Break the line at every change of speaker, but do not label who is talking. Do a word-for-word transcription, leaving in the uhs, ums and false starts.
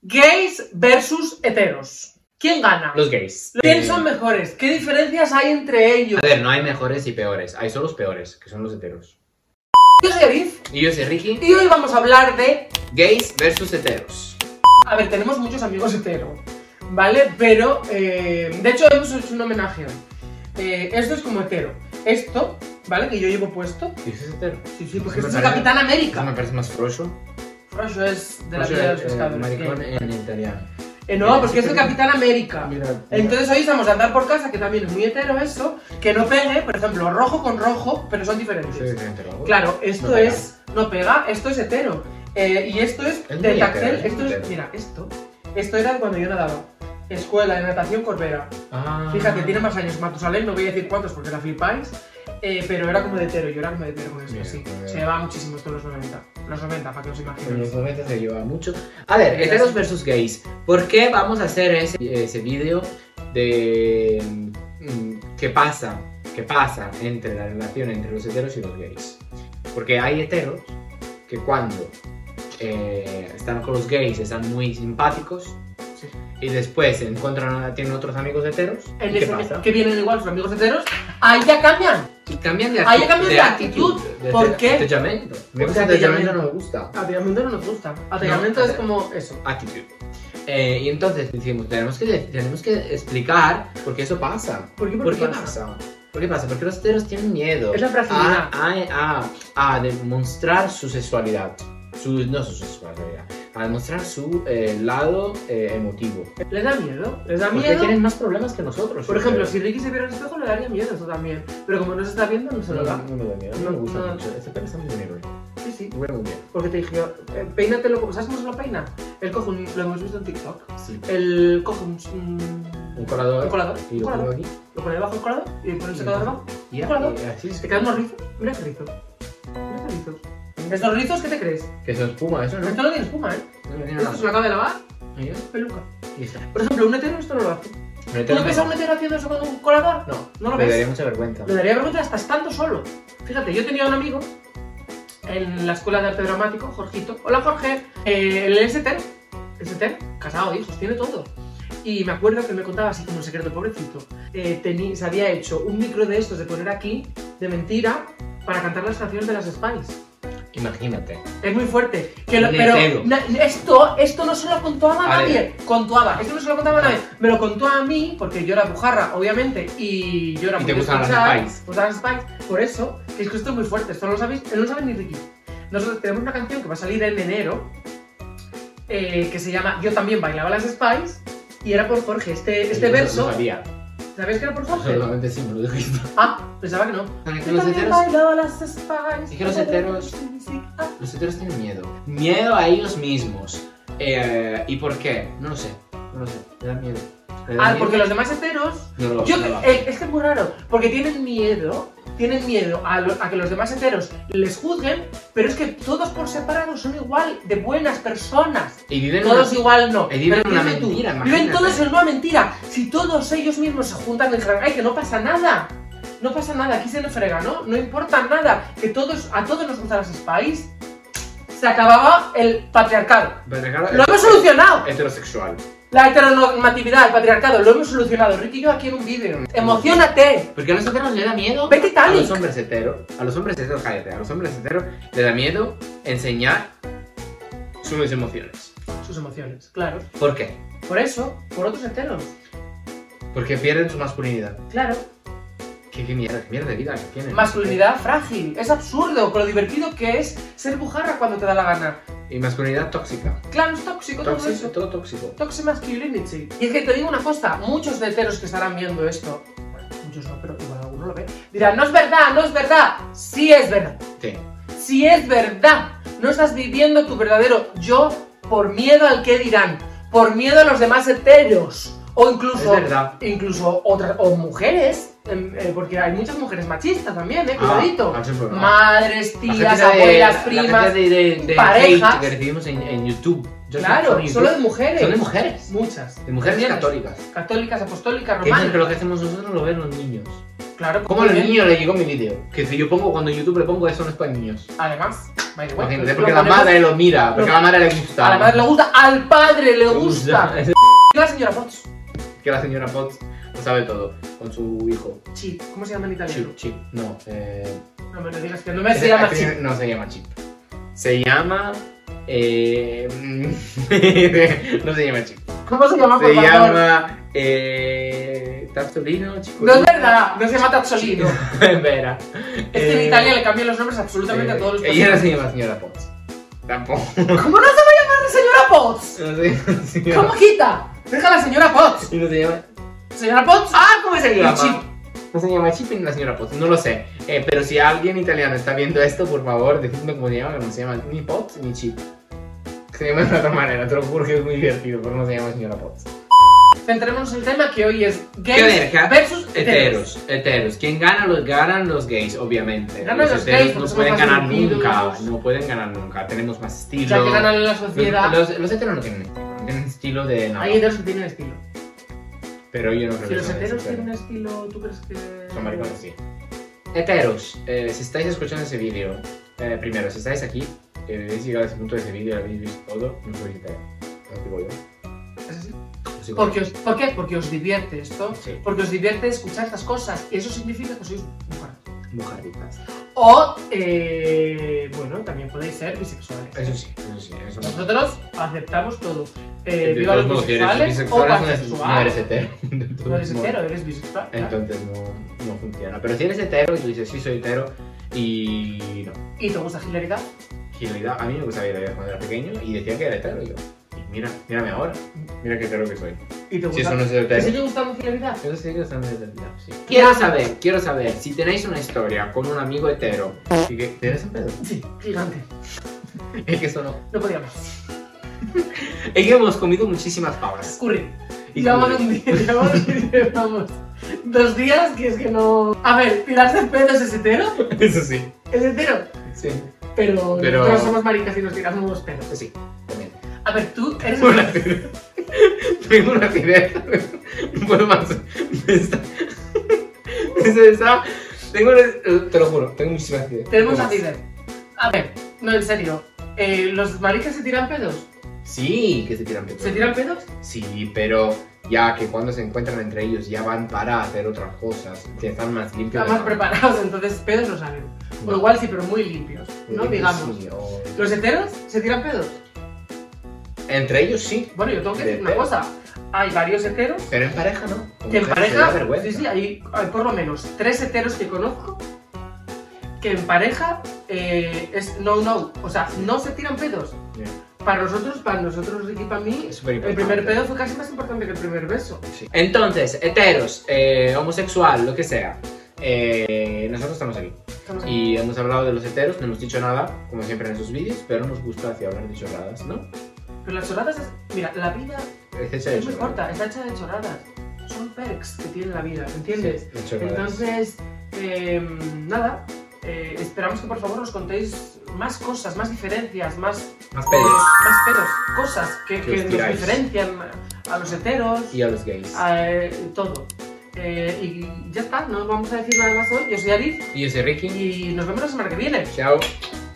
Gays versus heteros. ¿Quién gana?
Los gays.
¿Quién
Eh,
son mejores? ¿Qué diferencias hay entre ellos?
A ver, no hay mejores y peores. Hay solo los peores, que son los heteros.
Yo soy Arif.
Y yo soy Ricky.
Y hoy vamos a hablar de...
Gays versus heteros.
A ver, tenemos muchos amigos heteros, ¿vale? Pero, eh, de hecho, hemos hecho un homenaje hoy. Eh, esto es como hetero. Esto, ¿vale? Que yo llevo puesto.
¿Y ese es hetero?
Sí, sí, porque
Eso
este
me
es el
parece-
Capitán
Eso
América.
me parece más frocho.
Frocho es de la
Frocho
vida de los
es, eh,
pescados.
maricón
Bien.
en italiano.
Eh, no, porque es el Capitán América.
Mira, mira.
Entonces hoy estamos a andar por casa, que también es muy hetero eso, que no pegue, por ejemplo, rojo con rojo, pero son diferentes.
Soy diferente, ¿no?
Claro, esto
No pega.
es... No pega, esto es hetero. Eh, y esto es,
Es
de
muy
tactel,
hetero, es
esto
muy
es...
hetero.
Mira, esto... Esto era cuando yo nadaba. Escuela de natación Corbera.
Ah.
Fíjate, tiene más años Matusalén, no voy a decir cuántos porque la flipáis. Eh, pero era como de hetero, yo era como de hetero con esto,
Bien,
sí.
bien.
Se llevaba muchísimo esto en los noventa. Los noventa, para que os
En los
imaginéis.
noventa se lleva mucho. A ver, heteros versus gays. ¿Por qué vamos a hacer ese, ese vídeo de mm, qué pasa, qué pasa entre la relación entre los heteros y los gays? Porque hay heteros que cuando eh, están con los gays están muy simpáticos
Sí.
y después se encuentran, tienen otros amigos heteros.
En
¿Y qué
ese-
pasa?
que vienen igual sus amigos heteros, ahí ya cambian.
Y cambian de,
Ahí ya cambian de
actitud.
actitud.
de-
¿Por
de-
qué?
Atteggiamento. Me
Porque
gusta
atteggiamento.
atteggiamento, no me gusta.
Attegamiento no nos gusta. Attegamiento
No,
es
ate-
como eso.
Actitud. Eh, y entonces decimos, tenemos que, tenemos que explicar por qué eso pasa.
¿Por qué?
¿Por qué pasa? ¿Por qué pasa? Porque los heteros tienen miedo
Es la fragilidad.
a, a, a, a demostrar su sexualidad. Su, no su sexualidad, a demostrar su eh, lado eh, emotivo.
¿Les da miedo? ¿Les da
Porque
miedo?
tienen más problemas que nosotros.
Por
yo
ejemplo,
creo.
si Ricky se viera al espejo le daría miedo eso también. Pero como no se está viendo, no se lo
No,
da.
no me da miedo, no,
No,
me gusta
no.
mucho. Este pelo está muy bonito.
Sí, sí.
Huele muy bien.
Porque te dije, eh, peínatelo. como- ¿Sabes cómo se lo peina? Él coge un... Lo hemos visto en TikTok.
Sí.
Él coge un... un-
Un colador.
Un colador.
Y
Un
lo pongo
colador.
aquí.
Lo pone debajo del colador y pone el secador debajo.
Y,
Un colador.
y así
Se
se
quedan unos rizos. Mira qué rizo. Mira qué rizo. ¿Estos rizos qué te crees?
Que eso espuma, eso no.
Esto no tiene espuma, ¿eh?
No tiene
Esto
nada.
se lo acaba de lavar.
Mira,
Peluca.
y está.
Por ejemplo, un hetero esto no lo hace.
Me
¿Tú no ves a un hetero haciendo eso con un colador? No, no lo
Me
ves.
daría mucha vergüenza.
Le daría vergüenza hasta estando solo. Fíjate, yo tenía un amigo en la escuela de arte dramático, Jorgito. Hola, Jorge. Eh, él es hetero. Es hetero, casado, hijos, tiene todo. Y me acuerdo que me contaba así como un secreto, pobrecito. Eh, teni- se había hecho un micro de estos de poner aquí, de mentira, para cantar las canciones de las Spice.
Imagínate.
Es muy fuerte. Que lo-
Un
pero
hetero.
na- esto, esto no se lo contó a
A
nadie. Contó a Esto no se lo contaba a nadie. Me lo contó a mí, porque yo era bujarra, obviamente, y yo era
Y
muy
te gustan las
escuchar,
Spice.
me gustan las Spice. Por eso, que es que esto es muy fuerte. Esto no lo sabéis, no lo sabe ni Ricky. Nosotros tenemos una canción que va a salir en enero, eh, que se llama Yo también bailaba las Spice, y era por Jorge. Este, este
Yo
verso,
No sabía.
¿sabéis que era por Jorge?
Solamente sí me lo dijiste.
Ah, pensaba que no.
Que
Yo
los
también
heteros,
bailaba las Spice.
Es que los heteros- los heteros tienen miedo. Miedo a ellos mismos. Eh, ¿Y por qué? No lo sé. No lo sé. Me da miedo. Me da
Ah,
miedo.
porque los demás heteros...
No lo
Yo,
no lo
eh, es que es muy raro, porque tienen miedo, tienen miedo a, lo- a que los demás heteros les juzguen, pero es que todos por separado son igual de buenas personas.
Y viven
Todos
una-
igual no.
y viven
Pero
una
entiende tú,
mentira,
Viven
imagínate.
todos en una mentira. Si todos ellos mismos se juntan y dijeran, ay, que no pasa nada. No pasa nada, aquí se nos frega, ¿no? No importa nada. Que todos, a todos nos gustan las Spice. Se acababa el patriarcado.
Patriarcado
Lo hemos solucionado.
heterosexual.
La heteronormatividad, el patriarcado, lo hemos solucionado. Ricky y yo aquí en un vídeo. Emocionate.
Porque a los heteros le da miedo.
Ve Titanic.
A los hombres heteros. A los hombres heteros, cállate. A los hombres heteros le da miedo enseñar sus emociones.
Sus emociones, claro.
¿Por qué?
Por eso, por otros heteros.
Porque pierden su masculinidad.
Claro.
¿Qué, qué mierda, qué mierda de vida que tienen?
Masculinidad frágil. Es absurdo con lo divertido que es ser bujarra cuando te da la gana.
Y masculinidad tóxica.
Claro, es tóxico todo
Tóxico,
eso.
todo tóxico.
Toxic masculinity. Y es que te digo una cosa, muchos de heteros que estarán viendo esto, bueno, muchos no, pero igual alguno lo ve, dirán, no es verdad, no es verdad. Sí es verdad.
Sí.
Sí es verdad. No estás viviendo tu verdadero yo por miedo al que dirán, por miedo a los demás heteros. O incluso,
Es verdad.
incluso otras, o mujeres, em, eh, porque hay muchas mujeres machistas también, eh,
Ah,
cuidadito.
ah, sí, pero no.
Madres,
La
tías,
cantidad de-
abuelas,
la
primas,
cantidad de, de, de
parejas.
hate que recibimos en, en YouTube. Yo
claro,
soy-
solo de
YouTube.
mujeres.
Son de mujeres.
Muchas.
De mujeres
Lesbianas,
católicas.
Católicas, apostólicas,
Que dicen que lo
romanas.
que hacemos nosotros lo ven los niños.
Claro.
¿Cómo
muy
al
bien.
niño le llegó mi vídeo? Que si yo pongo, cuando en YouTube le pongo eso no es para niños.
Además, by the way,
Imagínate,
lo
porque la
ponemos-
madre lo mira, porque
lo-
a la madre le gusta.
A la madre le gusta, al padre le gusta. La señora Potts.
Que la señora Potts lo sabe todo, con su hijo.
Chip, ¿cómo se llama en italiano?
Chip, Chip, no, eh...
No me lo digas que no me se llama Chip.
No se llama Chip. Se llama... Eh... no se llama Chip.
¿Cómo se llama, por
Se
favor?
llama... Eh... Tazzolino, Chico.
No es verdad, no se llama Tazzolino.
Es vera.
Es que en Italia le cambian los nombres absolutamente a todos los
Ella no
personajes.
se llama señora Potts. Tampoco.
¿Cómo no se va a llamar señora Potts?
No se llama señora...
¿Cómo quita? Deja a la señora Potts.
Y no se llama...
Señora Potts.
Ah, ¿cómo se llama?
Chip.
No se llama Chip ni la señora Potts, no lo sé. Eh, pero si alguien italiano está viendo esto, por favor, decidme cómo se llama, que no se llama ni Potts ni Chip. Se llama de otra manera, te lo juro que es muy divertido, pero no se llama señora Potts.
Centrémonos en el tema que hoy es
¿Qué
gays
verga?
versus heteros.
Heteros, heteros. ¿Quién gana? Los ganan los gays, obviamente.
Ganan los
heteros
gays,
no
porque
pueden
somos más
ganar
divertidos.
nunca, no pueden ganar nunca. Tenemos más estilo.
Ya que ganan en la sociedad.
Los, los, los heteros no tienen estilo, no tienen estilo de nada.
Hay heteros que tienen estilo.
Pero yo no creo
Si
que
los
sean
heteros
heteros.
tienen estilo, ¿tú crees que...?
Son maricones, sí. Heteros, eh, si estáis escuchando ese vídeo, eh, primero, si estáis aquí, que habéis llegado a ese punto de ese vídeo, lo habéis visto todo, no sois hetero. Os digo yo.
¿Es así?
Os digo
Porque
yo.
os, ¿Por qué? Porque os divierte esto.
Sí.
Porque os divierte escuchar estas cosas. Y eso significa que sois mujer.
Mujercitas.
O, eh, bueno, también podéis ser bisexuales.
Eso sí, eso sí. Eso no.
Nosotros aceptamos todo. Eh,
De
viva
todos
los
modos, si eres
bisexuales o
bisexual, no eres-
pansexual.
no eres hetero. De todos
No eres
modos.
hetero, eres bisexual. claro.
Entonces no, no funciona. Pero si eres hetero y tú dices, sí, soy hetero, y no.
¿Y te gusta Hilaridad?
Hilaridad, a mí me gustaba Hilaridad cuando era pequeño y decía que era hetero. Y yo, y mira, mírame ahora, mira qué hetero que soy.
¿Y te
Si
gusta?
eso no es
¿Te
hetero.
sigue gustando Hilaridad?
Yo sí que están de identidad, sí. Quiero saber, quiero saber, si tenéis una historia con un amigo hetero y que... ¿Tienes un pedo?
Sí, gigante.
Es que eso no...
No podía más.
Es que hemos comido muchísimas pavas.
Curry.
Y
Llevamos
curry.
un día, llevamos, llevamos dos días que es que no... A ver, tirarse pedos es hetero.
Eso sí.
Es hetero.
Sí.
Pero,
Pero-
nosotros somos maricas y nos tiramos pedos.
Sí, también.
A ver, tú eres...
Tengo una acidez. Tengo una acidez. No puedo más. Me está... Me está... Tengo una... Te lo juro, tengo muchísima acidez.
Tenemos
No más.
acidez. A ver, no, en serio. Eh, ¿Los maricas se tiran pedos?
Sí, que se tiran pedos.
¿Se tiran pedos?
Sí, pero ya que cuando se encuentran entre ellos ya van para hacer otras cosas, que están más limpios.
Están más preparados, entonces pedos no salen. O
No.
igual sí, pero muy limpios, ¿no?
Sí,
Digamos.
o-
¿Los heteros se tiran pedos?
Entre ellos sí,
Bueno, yo tengo que
De
decir una
pedo.
cosa. Hay varios heteros
pero en pareja no. Con
que en
mujeres te da
pareja...
vergüenza.
Sí, sí, hay, hay por lo menos tres heteros que conozco que en pareja eh, es no, no. O sea, no se tiran pedos.
Ya,
Para nosotros, para nosotros, Ricky, para mí,
es súper
el
importante.
primer pedo fue casi más importante que el primer beso.
Sí. Entonces, heteros, eh, homosexual, lo que sea. eh, nosotros estamos aquí.
Estamos
Y hemos hablado de los heteros, no hemos dicho nada, como siempre en esos vídeos, pero nos gusta así hablar de chorradas, ¿no?
Pero las chorradas es... Mira, la vida
Es hecha de
es muy
chorradas.
corta, está hecha de chorradas. Son perks que tiene la vida, ¿entiendes?
Sí, de chorradas.
Entonces, eh, nada, eh, esperamos que por favor nos contéis más cosas, más diferencias, más,
Más
eh,
pedos.
más pedos, cosas que,
Que
que
os
nos
tiráis.
diferencian a los heteros,
Y a los gays.
a, eh, todo. Eh, y ya está, no vamos a decir nada más hoy. Yo soy Arif
Y yo soy Ricky.
y nos vemos la semana que viene.
Chao.